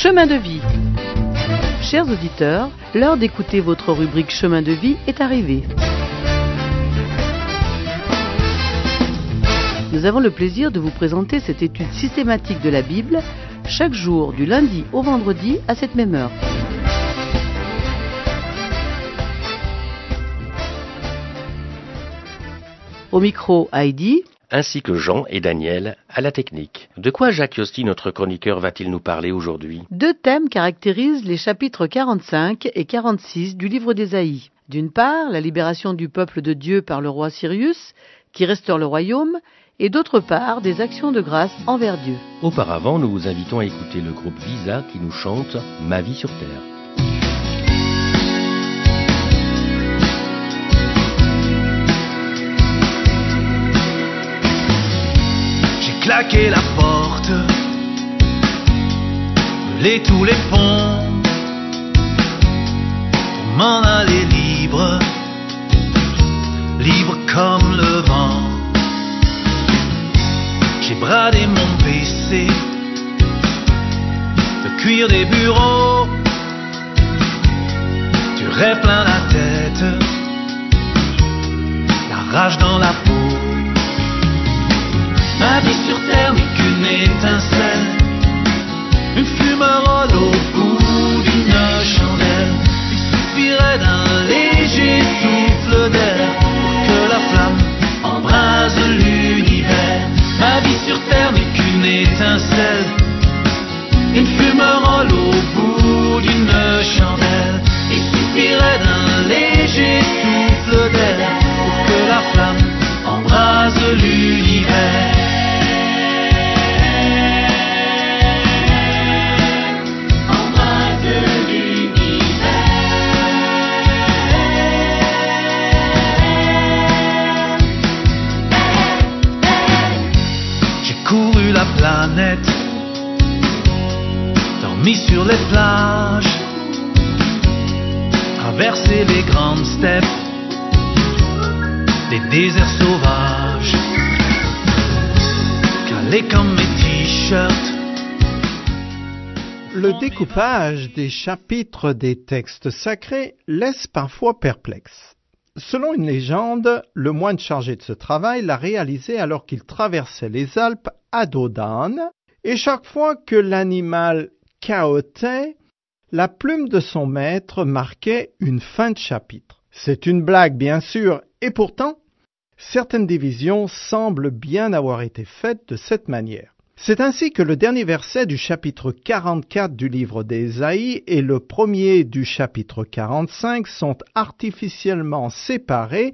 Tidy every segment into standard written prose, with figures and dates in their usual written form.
Chemin de vie. Chers auditeurs, l'heure d'écouter votre rubrique Chemin de vie est arrivée. Nous avons le plaisir de vous présenter cette étude systématique de la Bible, chaque jour du lundi au vendredi à cette même heure. Au micro, Heidi, ainsi que Jean et Daniel à la technique. De quoi Jacques Yosti, notre chroniqueur, va-t-il nous parler aujourd'hui ? Deux thèmes caractérisent les chapitres 45 et 46 du livre d'Ésaïe. D'une part, la libération du peuple de Dieu par le roi Cyrus, qui restaure le royaume, et d'autre part, des actions de grâce envers Dieu. Auparavant, nous vous invitons à écouter le groupe Visa qui nous chante « Ma vie sur terre ». Claquer la porte, brûler tous les ponts, pour m'en aller libre, libre comme le vent. J'ai bradé mon PC, le cuir des bureaux, tu aurais plein la tête, la rage dans la peau. Ma vie sur terre n'est qu'une étincelle, une fumerole au bout d'une chandelle. Il suffirait d'un léger souffle d'air pour que la flamme embrase l'univers. Ma vie sur terre n'est qu'une étincelle, une fumerole au bout d'une chandelle. Il suffirait d'un léger souffle d'air pour que la flamme embrase l'univers. Planète, dormi sur les plages, traversé les grandes steppes, des déserts sauvages, calé comme mes t-shirts. Le découpage des chapitres des textes sacrés laisse parfois perplexe. Selon une légende, le moine chargé de ce travail l'a réalisé alors qu'il traversait les Alpes à dos d'âne, et chaque fois que l'animal cahotait, la plume de son maître marquait une fin de chapitre. C'est une blague, bien sûr, et pourtant, certaines divisions semblent bien avoir été faites de cette manière. C'est ainsi que le dernier verset du chapitre 44 du livre d'Ésaïe et le premier du chapitre 45 sont artificiellement séparés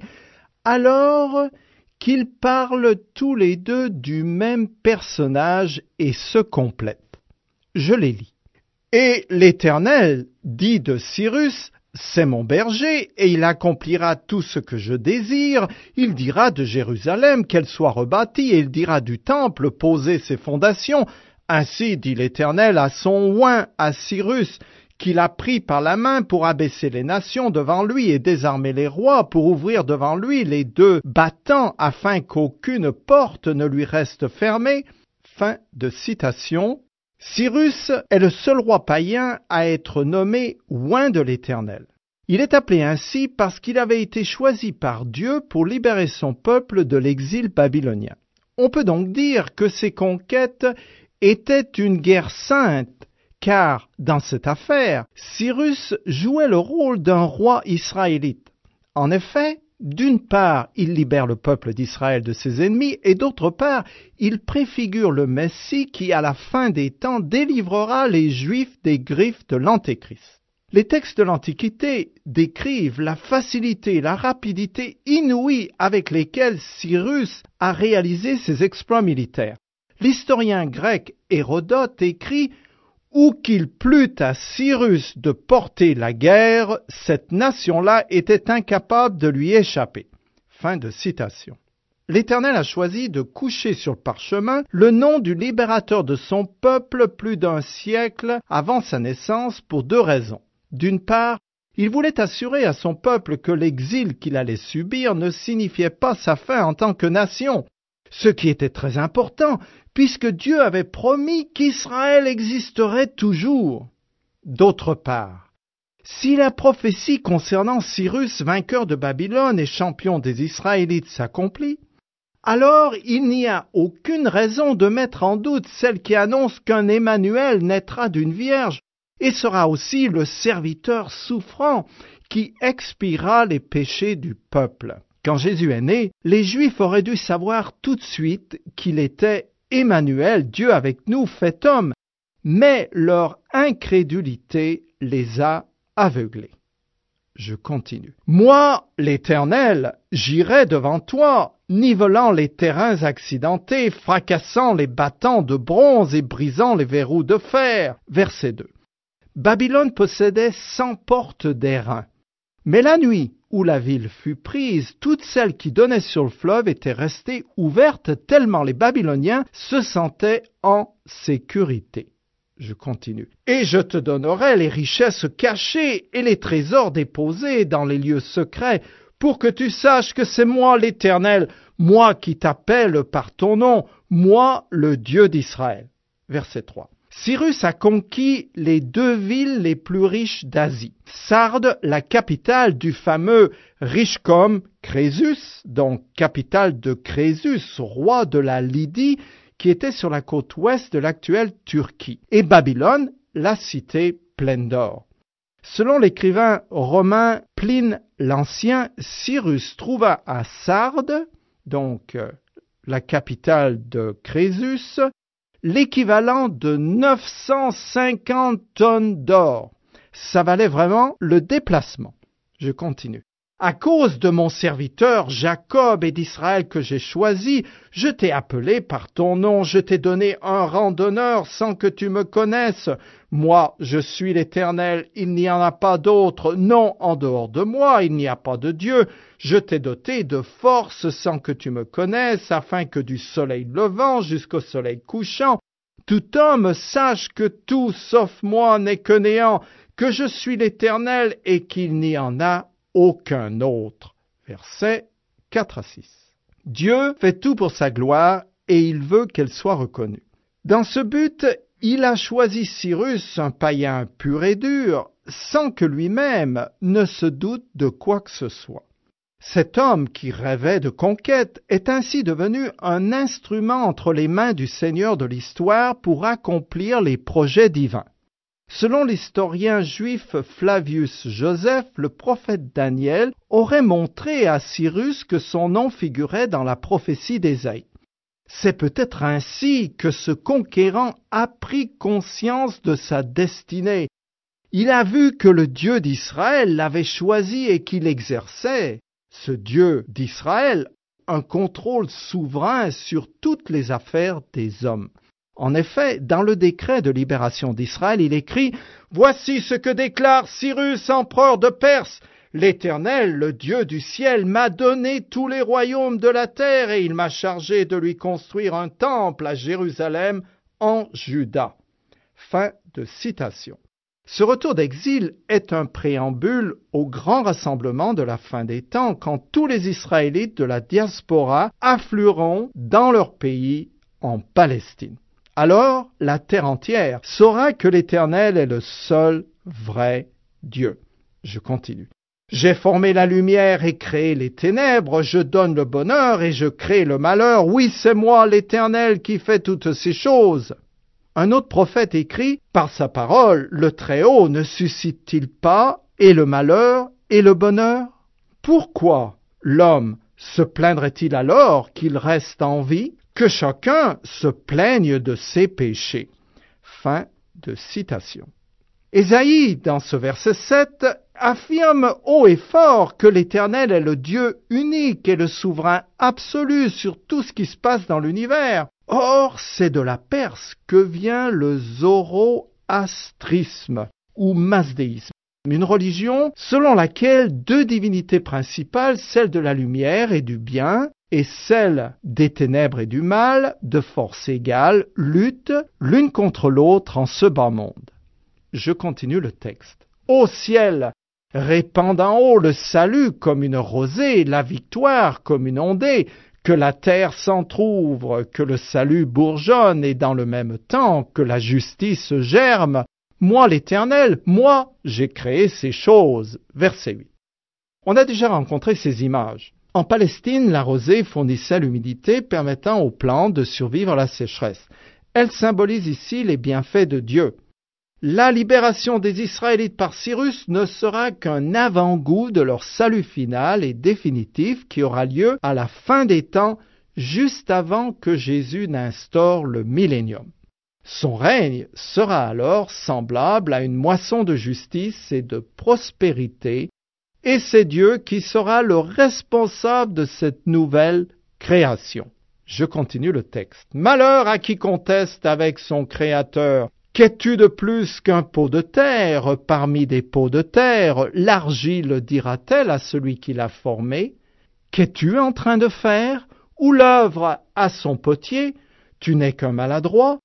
alors qu'ils parlent tous les deux du même personnage et se complètent. Je les lis. « Et l'Éternel dit de Cyrus, c'est mon berger, et il accomplira tout ce que je désire. Il dira de Jérusalem qu'elle soit rebâtie, et il dira du temple poser ses fondations. Ainsi dit l'Éternel à son oint, à Cyrus, qu'il a pris par la main pour abaisser les nations devant lui et désarmer les rois, pour ouvrir devant lui les deux battants, afin qu'aucune porte ne lui reste fermée. » Fin de citation. Cyrus est le seul roi païen à être nommé oint de l'Éternel. Il est appelé ainsi parce qu'il avait été choisi par Dieu pour libérer son peuple de l'exil babylonien. On peut donc dire que ces conquêtes étaient une guerre sainte, car dans cette affaire, Cyrus jouait le rôle d'un roi israélite. En effet, d'une part, il libère le peuple d'Israël de ses ennemis, et d'autre part, il préfigure le Messie qui, à la fin des temps, délivrera les Juifs des griffes de l'Antéchrist. Les textes de l'Antiquité décrivent la facilité et la rapidité inouïes avec lesquelles Cyrus a réalisé ses exploits militaires. L'historien grec Hérodote écrit « Où qu'il plût à Cyrus de porter la guerre, cette nation-là était incapable de lui échapper. » Fin de citation. L'Éternel a choisi de coucher sur le parchemin le nom du libérateur de son peuple plus d'un siècle avant sa naissance pour deux raisons. D'une part, il voulait assurer à son peuple que l'exil qu'il allait subir ne signifiait pas sa fin en tant que nation. Ce qui était très important, puisque Dieu avait promis qu'Israël existerait toujours. D'autre part, si la prophétie concernant Cyrus, vainqueur de Babylone et champion des Israélites, s'accomplit, alors il n'y a aucune raison de mettre en doute celle qui annonce qu'un Emmanuel naîtra d'une vierge et sera aussi le serviteur souffrant qui expiera les péchés du peuple. Quand Jésus est né, les Juifs auraient dû savoir tout de suite qu'il était Emmanuel, Dieu avec nous, fait homme, mais leur incrédulité les a aveuglés. Je continue. Moi, l'Éternel, j'irai devant toi, nivelant les terrains accidentés, fracassant les battants de bronze et brisant les verrous de fer. Verset 2. Babylone possédait 100 portes d'airain. Mais la nuit où la ville fut prise, toutes celles qui donnaient sur le fleuve étaient restées ouvertes tellement les Babyloniens se sentaient en sécurité. Je continue. Et je te donnerai les richesses cachées et les trésors déposés dans les lieux secrets, pour que tu saches que c'est moi l'Éternel, moi qui t'appelle par ton nom, moi le Dieu d'Israël. Verset 3. Cyrus a conquis les 2 villes les plus riches d'Asie. Sardes, la capitale du fameux Richecom Crésus, donc capitale de Crésus, roi de la Lydie, qui était sur la côte ouest de l'actuelle Turquie, et Babylone, la cité pleine d'or. Selon l'écrivain romain Pline l'Ancien, Cyrus trouva à Sardes, donc la capitale de Crésus, l'équivalent de 950 tonnes d'or. Ça valait vraiment le déplacement. Je continue. À cause de mon serviteur Jacob et d'Israël que j'ai choisi, je t'ai appelé par ton nom, je t'ai donné un rang d'honneur sans que tu me connaisses. Moi, je suis l'Éternel, il n'y en a pas d'autre. Non, en dehors de moi, il n'y a pas de Dieu. Je t'ai doté de force sans que tu me connaisses, afin que du soleil levant jusqu'au soleil couchant, tout homme sache que tout sauf moi n'est que néant, que je suis l'Éternel et qu'il n'y en a aucun autre. Versets 4 à 6. Dieu fait tout pour sa gloire et il veut qu'elle soit reconnue. Dans ce but, il a choisi Cyrus, un païen pur et dur, sans que lui-même ne se doute de quoi que ce soit. Cet homme qui rêvait de conquête est ainsi devenu un instrument entre les mains du Seigneur de l'histoire pour accomplir les projets divins. Selon l'historien juif Flavius Joseph, le prophète Daniel aurait montré à Cyrus que son nom figurait dans la prophétie d'Ésaïe. C'est peut-être ainsi que ce conquérant a pris conscience de sa destinée. Il a vu que le Dieu d'Israël l'avait choisi et qu'il exerçait, ce Dieu d'Israël, un contrôle souverain sur toutes les affaires des hommes. En effet, dans le décret de libération d'Israël, il écrit « Voici ce que déclare Cyrus, empereur de Perse. L'Éternel, le Dieu du ciel, m'a donné tous les royaumes de la terre et il m'a chargé de lui construire un temple à Jérusalem en Juda. » Fin de citation. Ce retour d'exil est un préambule au grand rassemblement de la fin des temps, quand tous les Israélites de la diaspora afflueront dans leur pays en Palestine. Alors la terre entière saura que l'Éternel est le seul vrai Dieu. Je continue. J'ai formé la lumière et créé les ténèbres, je donne le bonheur et je crée le malheur. Oui, c'est moi l'Éternel qui fait toutes ces choses. Un autre prophète écrit, par sa parole, le Très-Haut ne suscite-t-il pas et le malheur et le bonheur? Pourquoi l'homme se plaindrait-il alors qu'il reste en vie? Que chacun se plaigne de ses péchés. Fin de citation. Ésaïe, dans ce verset 7, affirme haut et fort que l'Éternel est le Dieu unique et le souverain absolu sur tout ce qui se passe dans l'univers. Or, c'est de la Perse que vient le zoroastrisme ou masdéisme, une religion selon laquelle 2 divinités principales, celle de la lumière et du bien, et celle des ténèbres et du mal, de force égale, luttent l'une contre l'autre en ce bas monde. Je continue le texte. Ô ciel, répand d'en haut le salut comme une rosée, la victoire comme une ondée, que la terre s'entr'ouvre, que le salut bourgeonne et dans le même temps que la justice germe. Moi l'Éternel, moi j'ai créé ces choses. Verset 8. On a déjà rencontré ces images. En Palestine, la rosée fournissait l'humidité permettant aux plantes de survivre à la sécheresse. Elle symbolise ici les bienfaits de Dieu. La libération des Israélites par Cyrus ne sera qu'un avant-goût de leur salut final et définitif qui aura lieu à la fin des temps, juste avant que Jésus n'instaure le millénium. Son règne sera alors semblable à une moisson de justice et de prospérité, et c'est Dieu qui sera le responsable de cette nouvelle création. Je continue le texte. Malheur à qui conteste avec son Créateur. Qu'es-tu de plus qu'un pot de terre parmi des pots de terre? L'argile dira-t-elle à celui qui l'a formé? Qu'es-tu en train de faire? Ou l'œuvre à son potier? Tu n'es qu'un maladroit.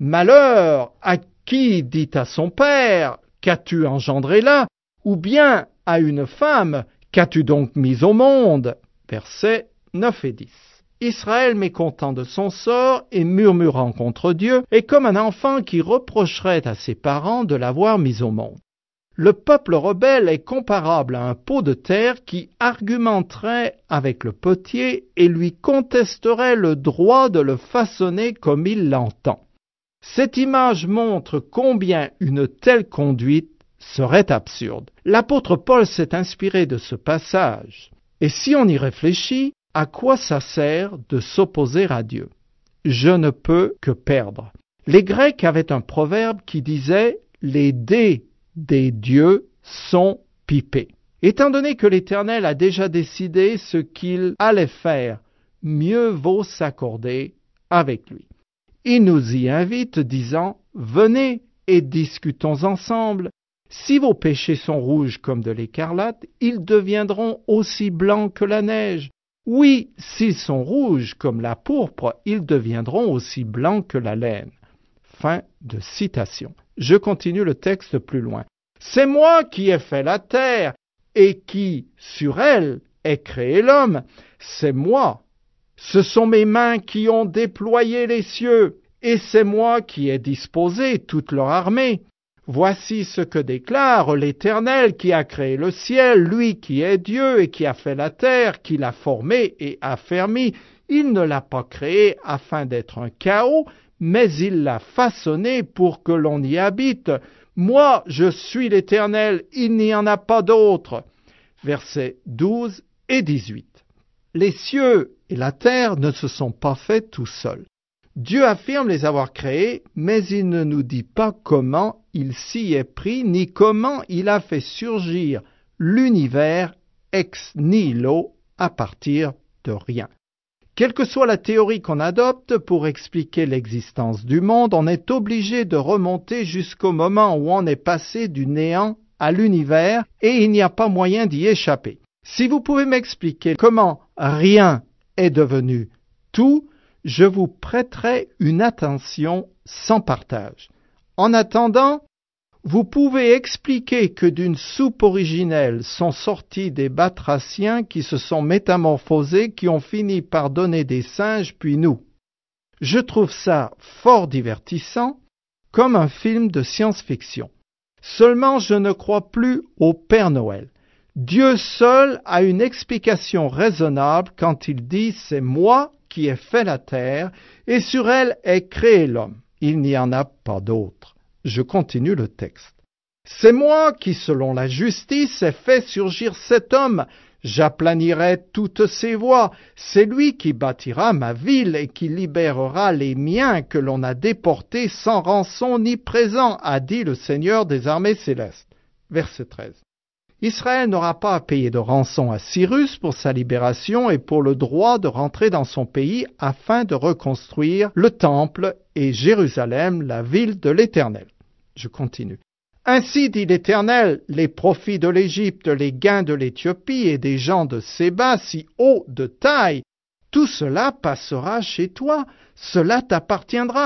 Malheur à qui dit à son père, qu'as-tu engendré là? Ou bien à une femme, qu'as-tu donc mis au monde? Versets 9 et 10. Israël mécontent de son sort et murmurant contre Dieu est comme un enfant qui reprocherait à ses parents de l'avoir mis au monde. Le peuple rebelle est comparable à un pot de terre qui argumenterait avec le potier et lui contesterait le droit de le façonner comme il l'entend. Cette image montre combien une telle conduite serait absurde. L'apôtre Paul s'est inspiré de ce passage. Et si on y réfléchit, à quoi ça sert de s'opposer à Dieu? Je ne peux que perdre. Les Grecs avaient un proverbe qui disait « Les dés des dieux sont pipés ». Étant donné que l'Éternel a déjà décidé ce qu'il allait faire, mieux vaut s'accorder avec lui. Il nous y invite disant « Venez et discutons ensemble. Si vos péchés sont rouges comme de l'écarlate, ils deviendront aussi blancs que la neige. Oui, s'ils sont rouges comme la pourpre, ils deviendront aussi blancs que la laine. » Fin de citation. Je continue le texte plus loin. C'est moi qui ai fait la terre et qui, sur elle, ai créé l'homme. C'est moi. Ce sont mes mains qui ont déployé les cieux et c'est moi qui ai disposé toute leur armée. Voici ce que déclare l'Éternel qui a créé le ciel, lui qui est Dieu et qui a fait la terre, qui l'a formée et affermie. Il ne l'a pas créée afin d'être un chaos, mais il l'a façonnée pour que l'on y habite. Moi, je suis l'Éternel, il n'y en a pas d'autre. Versets 12 et 18. Les cieux et la terre ne se sont pas faits tout seuls. Dieu affirme les avoir créés, mais il ne nous dit pas comment il s'y est pris, ni comment il a fait surgir l'univers ex nihilo à partir de rien. Quelle que soit la théorie qu'on adopte pour expliquer l'existence du monde, on est obligé de remonter jusqu'au moment où on est passé du néant à l'univers et il n'y a pas moyen d'y échapper. Si vous pouvez m'expliquer comment rien est devenu tout, je vous prêterai une attention sans partage. En attendant, vous pouvez expliquer que d'une soupe originelle sont sortis des batraciens qui se sont métamorphosés, qui ont fini par donner des singes, puis nous. Je trouve ça fort divertissant, comme un film de science-fiction. Seulement, je ne crois plus au Père Noël. Dieu seul a une explication raisonnable quand il dit « c'est moi qui ai fait la terre, et sur elle est créé l'homme. Il n'y en a pas d'autre. » Je continue le texte. « C'est moi qui, selon la justice, ai fait surgir cet homme. J'aplanirai toutes ses voies. C'est lui qui bâtira ma ville et qui libérera les miens que l'on a déportés sans rançon ni présent, a dit le Seigneur des armées célestes. » Verset 13. Israël n'aura pas à payer de rançon à Cyrus pour sa libération et pour le droit de rentrer dans son pays afin de reconstruire le temple et Jérusalem, la ville de l'Éternel. Je continue. Ainsi dit l'Éternel, les profits de l'Égypte, les gains de l'Éthiopie et des gens de Séba, si hauts de taille, tout cela passera chez toi, cela t'appartiendra.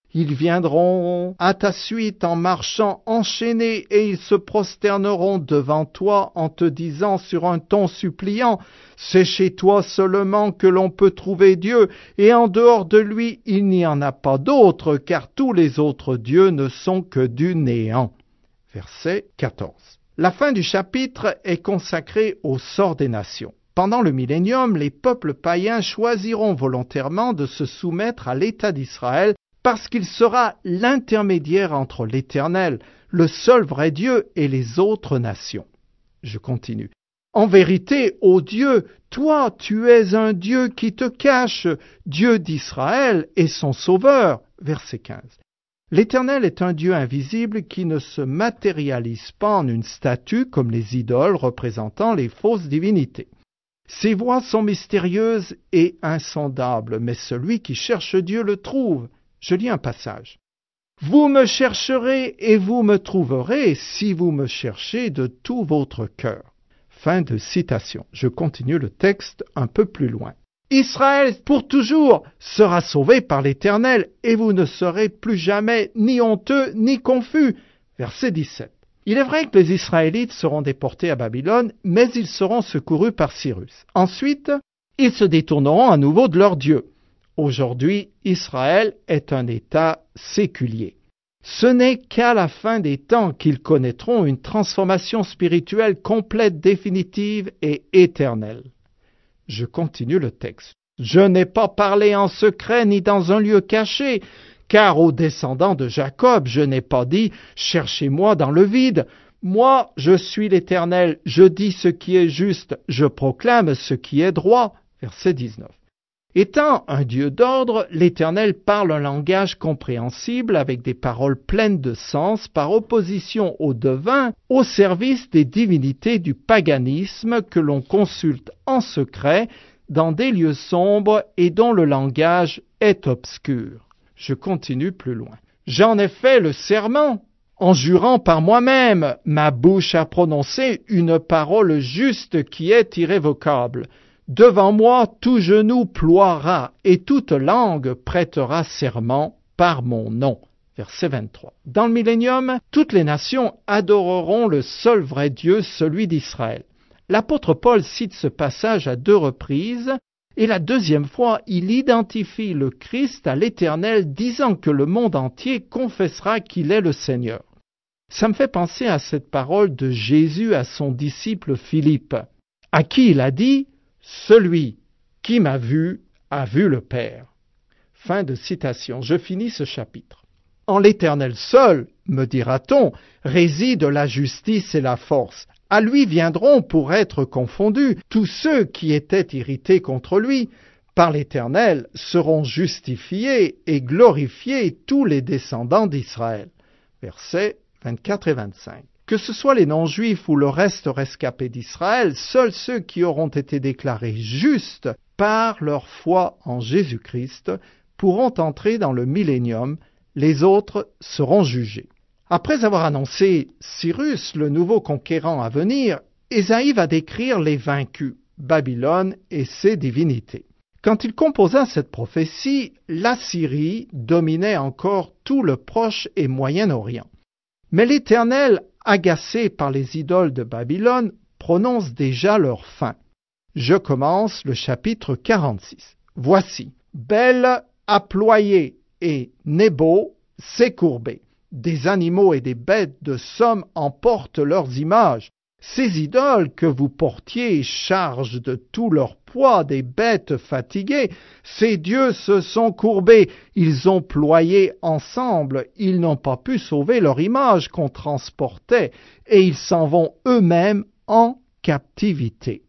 Ils viendront à ta suite en marchant enchaînés et ils se prosterneront devant toi en te disant sur un ton suppliant, « C'est chez toi seulement que l'on peut trouver Dieu, et en dehors de lui il n'y en a pas d'autre, car tous les autres dieux ne sont que du néant. » Verset 14. La fin du chapitre est consacrée au sort des nations. Pendant le millénium, les peuples païens choisiront volontairement de se soumettre à l'État d'Israël parce qu'il sera l'intermédiaire entre l'Éternel, le seul vrai Dieu, et les autres nations. Je continue. En vérité, ô Dieu, toi, tu es un Dieu qui te cache, Dieu d'Israël et son Sauveur. Verset 15. L'Éternel est un Dieu invisible qui ne se matérialise pas en une statue comme les idoles représentant les fausses divinités. Ses voies sont mystérieuses et insondables, mais celui qui cherche Dieu le trouve. Je lis un passage. « Vous me chercherez et vous me trouverez si vous me cherchez de tout votre cœur. » Fin de citation. Je continue le texte un peu plus loin. « Israël pour toujours sera sauvé par l'Éternel et vous ne serez plus jamais ni honteux ni confus. » Verset 17. Il est vrai que les Israélites seront déportés à Babylone, mais ils seront secourus par Cyrus. Ensuite, ils se détourneront à nouveau de leur Dieu. Aujourd'hui, Israël est un État séculier. Ce n'est qu'à la fin des temps qu'ils connaîtront une transformation spirituelle complète, définitive et éternelle. Je continue le texte. « Je n'ai pas parlé en secret ni dans un lieu caché, car aux descendants de Jacob, je n'ai pas dit « Cherchez-moi dans le vide ». Moi, je suis l'Éternel, je dis ce qui est juste, je proclame ce qui est droit. Verset 19. Étant un Dieu d'ordre, l'Éternel parle un langage compréhensible avec des paroles pleines de sens par opposition aux devins au service des divinités du paganisme que l'on consulte en secret dans des lieux sombres et dont le langage est obscur. Je continue plus loin. J'en ai fait le serment en jurant par moi-même. Ma bouche a prononcé une parole juste qui est irrévocable. Devant moi, tout genou ploiera et toute langue prêtera serment par mon nom. Verset 23. Dans le millénium, toutes les nations adoreront le seul vrai Dieu, celui d'Israël. L'apôtre Paul cite ce passage à 2 reprises, et la deuxième fois, il identifie le Christ à l'Éternel, disant que le monde entier confessera qu'il est le Seigneur. Ça me fait penser à cette parole de Jésus à son disciple Philippe, à qui il a dit « Celui qui m'a vu a vu le Père ». Fin de citation. Je finis ce chapitre. En l'Éternel seul, me dira-t-on, réside la justice et la force. À lui viendront pour être confondus tous ceux qui étaient irrités contre lui. Par l'Éternel seront justifiés et glorifiés tous les descendants d'Israël. Versets 24 et 25. Que ce soit les non-juifs ou le reste rescapé d'Israël, seuls ceux qui auront été déclarés justes par leur foi en Jésus-Christ pourront entrer dans le millénium, les autres seront jugés. Après avoir annoncé Cyrus, le nouveau conquérant à venir, Ésaïe va décrire les vaincus, Babylone et ses divinités. Quand il composa cette prophétie, l'Assyrie dominait encore tout le Proche et Moyen-Orient. Mais l'Éternel, agacé par les idoles de Babylone, prononce déjà leur fin. Je commence le chapitre 46. Voici, Bel a ployé et Nebo s'est courbé. Des animaux et des bêtes de somme emportent leurs images. Ces idoles que vous portiez chargent de tout leur poids des bêtes fatiguées. Ces dieux se sont courbés, ils ont ployé ensemble, ils n'ont pas pu sauver leur image qu'on transportait, et ils s'en vont eux-mêmes en captivité.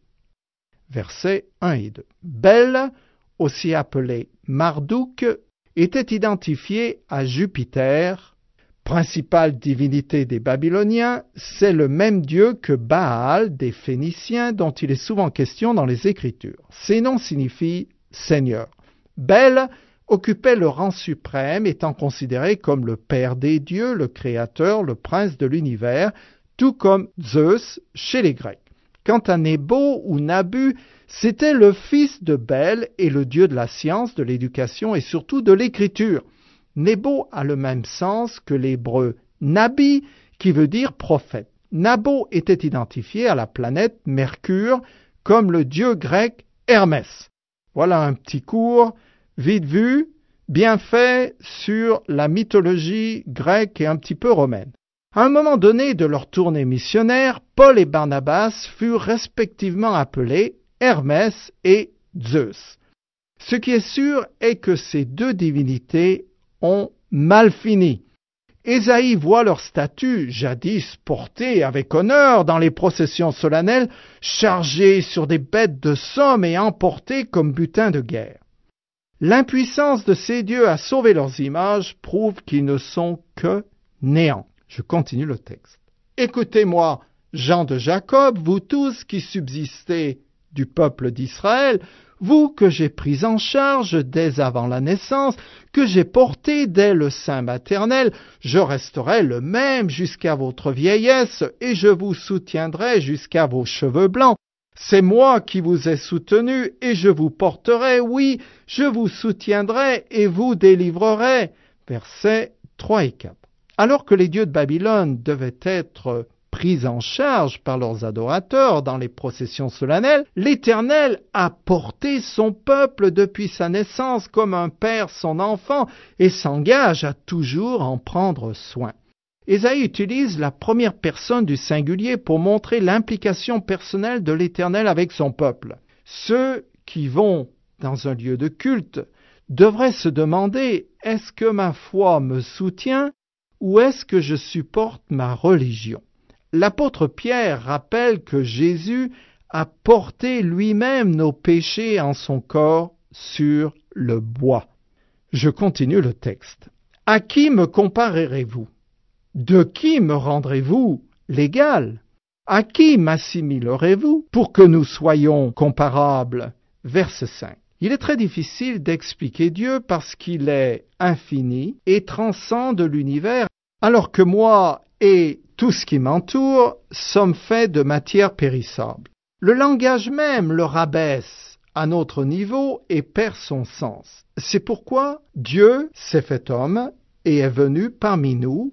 Versets 1 et 2. Bel, aussi appelé Marduk, était identifié à Jupiter, principale divinité des Babyloniens. C'est le même dieu que Baal des Phéniciens dont il est souvent question dans les Écritures. Ces noms signifient Seigneur. Bel occupait le rang suprême, étant considéré comme le père des dieux, le créateur, le prince de l'univers, tout comme Zeus chez les Grecs. Quant à Nebo ou Nabu, c'était le fils de Bel et le dieu de la science, de l'éducation et surtout de l'écriture. Nebo a le même sens que l'hébreu Nabi, qui veut dire prophète. Nabo était identifié à la planète Mercure comme le dieu grec Hermès. Voilà un petit cours, vite vu, bien fait sur la mythologie grecque et un petit peu romaine. À un moment donné de leur tournée missionnaire, Paul et Barnabas furent respectivement appelés Hermès et Zeus. Ce qui est sûr est que ces deux divinités ont mal fini. Ésaïe voit leur statue, jadis portée avec honneur dans les processions solennelles, chargée sur des bêtes de somme et emportée comme butin de guerre. L'impuissance de ces dieux à sauver leurs images prouve qu'ils ne sont que néant. Je continue le texte. Écoutez-moi, gens de Jacob, vous tous qui subsistez du peuple d'Israël, vous que j'ai pris en charge dès avant la naissance, que j'ai porté dès le sein maternel, je resterai le même jusqu'à votre vieillesse, et je vous soutiendrai jusqu'à vos cheveux blancs. C'est moi qui vous ai soutenu, et je vous porterai, oui, je vous soutiendrai et vous délivrerai. Versets 3 et 4. Alors que les dieux de Babylone devaient être pris en charge par leurs adorateurs dans les processions solennelles, l'Éternel a porté son peuple depuis sa naissance comme un père son enfant et s'engage à toujours en prendre soin. Ésaïe utilise la première personne du singulier pour montrer l'implication personnelle de l'Éternel avec son peuple. Ceux qui vont dans un lieu de culte devraient se demander « Est-ce que ma foi me soutient ou est-ce que je supporte ma religion ?» L'apôtre Pierre rappelle que Jésus a porté lui-même nos péchés en son corps sur le bois. Je continue le texte. À qui me comparerez-vous? De qui me rendrez-vous l'égal? À qui m'assimilerez-vous pour que nous soyons comparables? Verset 5. Il est très difficile d'expliquer Dieu parce qu'il est infini et transcende l'univers, alors que moi et tout ce qui m'entoure sommes faits de matière périssable. Le langage même le rabaisse à notre niveau et perd son sens. C'est pourquoi Dieu s'est fait homme et est venu parmi nous,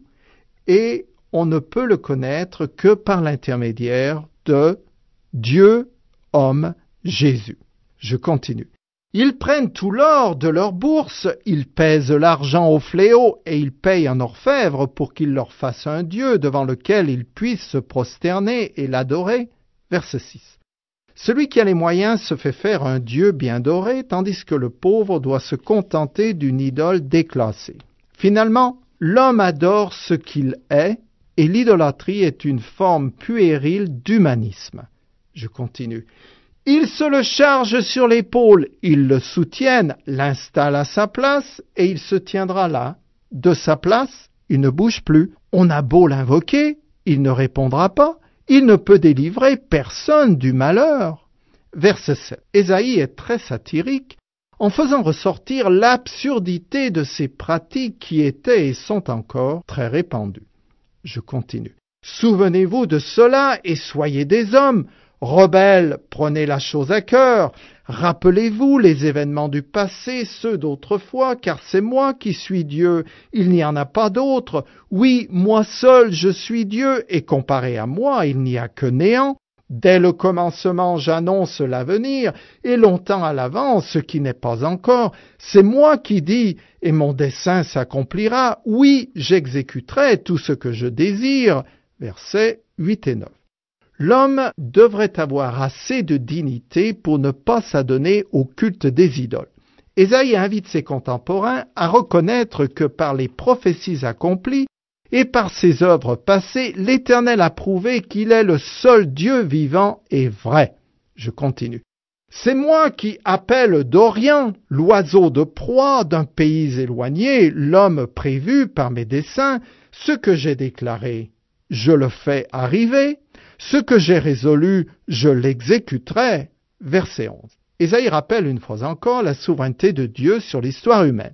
et on ne peut le connaître que par l'intermédiaire de Dieu, homme, Jésus. Je continue. Ils prennent tout l'or de leur bourse, ils pèsent l'argent au fléau et ils payent un orfèvre pour qu'il leur fasse un Dieu devant lequel ils puissent se prosterner et l'adorer. Verset 6. Celui qui a les moyens se fait faire un Dieu bien doré, tandis que le pauvre doit se contenter d'une idole déclassée. Finalement, l'homme adore ce qu'il est et l'idolâtrie est une forme puérile d'humanisme. Je continue. Ils se le chargent sur l'épaule, ils le soutiennent, l'installent à sa place, et il se tiendra là. De sa place, il ne bouge plus. On a beau l'invoquer, il ne répondra pas. Il ne peut délivrer personne du malheur. Verset 7. Ésaïe est très satirique en faisant ressortir l'absurdité de ces pratiques qui étaient et sont encore très répandues. Je continue. Souvenez-vous de cela et soyez des hommes. Rebelles, prenez la chose à cœur. Rappelez-vous les événements du passé, ceux d'autrefois, car c'est moi qui suis Dieu. Il n'y en a pas d'autre. Oui, moi seul je suis Dieu, et comparé à moi, il n'y a que néant. Dès le commencement, j'annonce l'avenir, et longtemps à l'avance, ce qui n'est pas encore. C'est moi qui dis, et mon dessein s'accomplira. Oui, j'exécuterai tout ce que je désire. Versets 8 et 9. L'homme devrait avoir assez de dignité pour ne pas s'adonner au culte des idoles. Ésaïe invite ses contemporains à reconnaître que par les prophéties accomplies et par ses œuvres passées, l'Éternel a prouvé qu'il est le seul Dieu vivant et vrai. Je continue. C'est moi qui appelle d'Orient l'oiseau de proie d'un pays éloigné, l'homme prévu par mes desseins, ce que j'ai déclaré, je le fais arriver. Ce que j'ai résolu, je l'exécuterai. Verset 11. Ésaïe rappelle une fois encore la souveraineté de Dieu sur l'histoire humaine.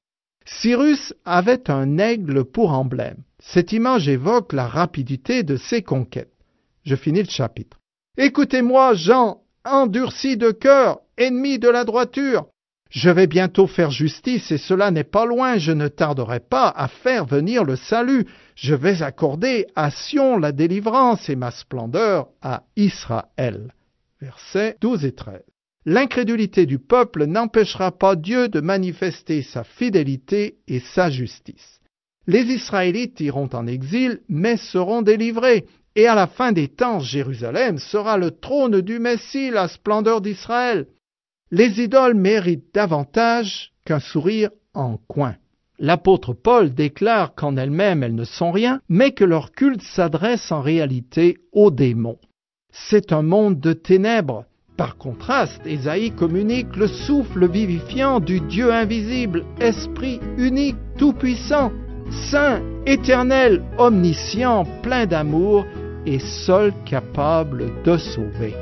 Cyrus avait un aigle pour emblème. Cette image évoque la rapidité de ses conquêtes. Je finis le chapitre. Écoutez-moi, gens endurcis de cœur, ennemis de la droiture. Je vais bientôt faire justice et cela n'est pas loin, je ne tarderai pas à faire venir le salut. Je vais accorder à Sion la délivrance et ma splendeur à Israël. Versets 12 et 13. L'incrédulité du peuple n'empêchera pas Dieu de manifester sa fidélité et sa justice. Les Israélites iront en exil, mais seront délivrés. Et à la fin des temps, Jérusalem sera le trône du Messie, la splendeur d'Israël. Les idoles méritent davantage qu'un sourire en coin. L'apôtre Paul déclare qu'en elles-mêmes elles ne sont rien, mais que leur culte s'adresse en réalité aux démons. C'est un monde de ténèbres. Par contraste, Ésaïe communique le souffle vivifiant du Dieu invisible, esprit unique, tout-puissant, saint, éternel, omniscient, plein d'amour et seul capable de sauver.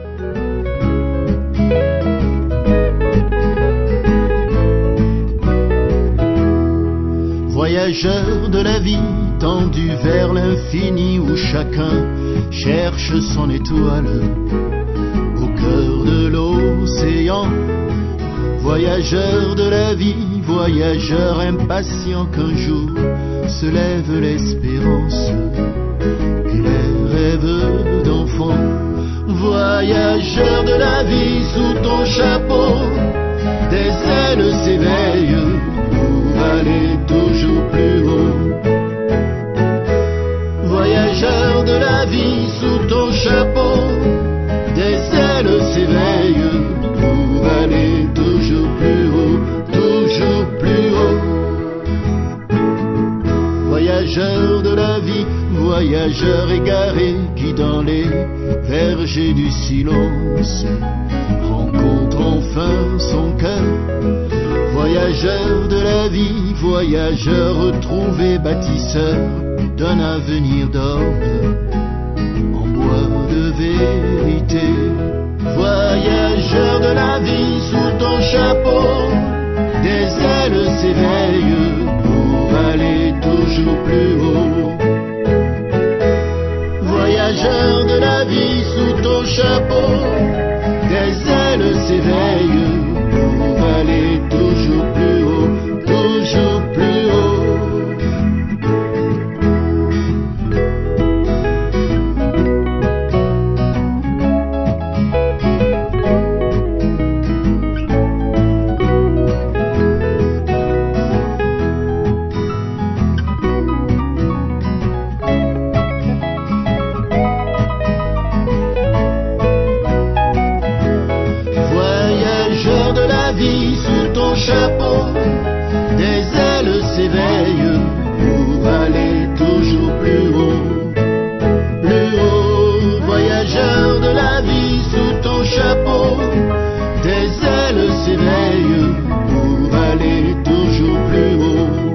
Voyageurs de la vie, tendus vers l'infini où chacun cherche son étoile. Au cœur de l'océan, voyageurs de la vie, voyageurs impatients qu'un jour se lève l'espérance et les rêves d'enfants. Voyageurs de la vie, sous ton chapeau, des ailes s'éveillent pour aller toujours plus haut. Voyageurs de la vie, sous ton chapeau, des ailes s'éveillent pour aller toujours plus haut, toujours plus haut. Voyageurs de la vie, voyageurs égarés qui dans les vergers du silence rencontre enfin son cœur. Voyageurs de la vie, voyageurs retrouvés, bâtisseurs d'un avenir d'homme en bois de vérité. Voyageurs de la vie, sous ton chapeau, des ailes s'éveillent pour aller toujours plus haut. Voyageurs de la vie, sous ton chapeau, des ailes s'éveillent pour aller toujours plus haut, toujours plus haut. Chapeau, des ailes s'éveillent pour aller toujours plus haut, plus haut. Voyageurs de la vie, sous ton chapeau, des ailes s'éveillent pour aller toujours plus haut.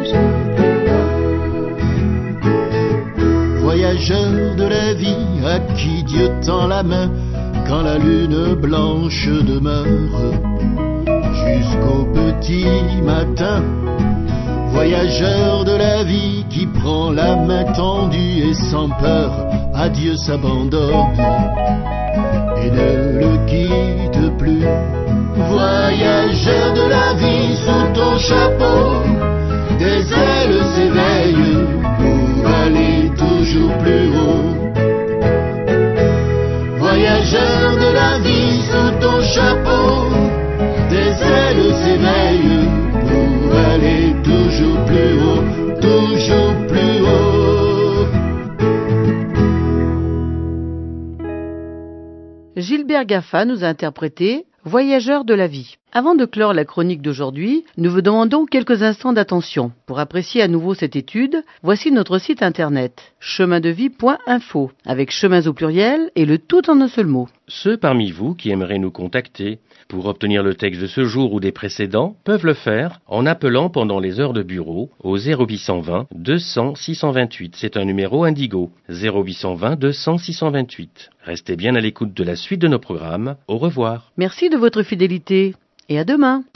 Voyageurs de la vie, à qui Dieu tend la main quand la lune blanche demeure jusqu'au petit matin. Voyageur de la vie qui prend la main tendue et sans peur à Dieu s'abandonne et ne le quitte plus. Voyageur de la vie, sous ton chapeau, des ailes s'éveillent pour aller toujours plus haut. Voyageur de la vie, sous ton chapeau, des ailes s'éveillent pour aller toujours plus haut, toujours plus haut. Gilbert Gaffa nous a interprété Voyageurs de la vie. Avant de clore la chronique d'aujourd'hui, nous vous demandons quelques instants d'attention. Pour apprécier à nouveau cette étude, voici notre site internet cheminsdevie.info avec chemins au pluriel et le tout en un seul mot. Ceux parmi vous qui aimeraient nous contacter pour obtenir le texte de ce jour ou des précédents peuvent le faire en appelant pendant les heures de bureau au 0820 200 628. C'est un numéro Indigo. 0820 200 628. Restez bien à l'écoute de la suite de nos programmes. Au revoir. Merci de votre fidélité et à demain.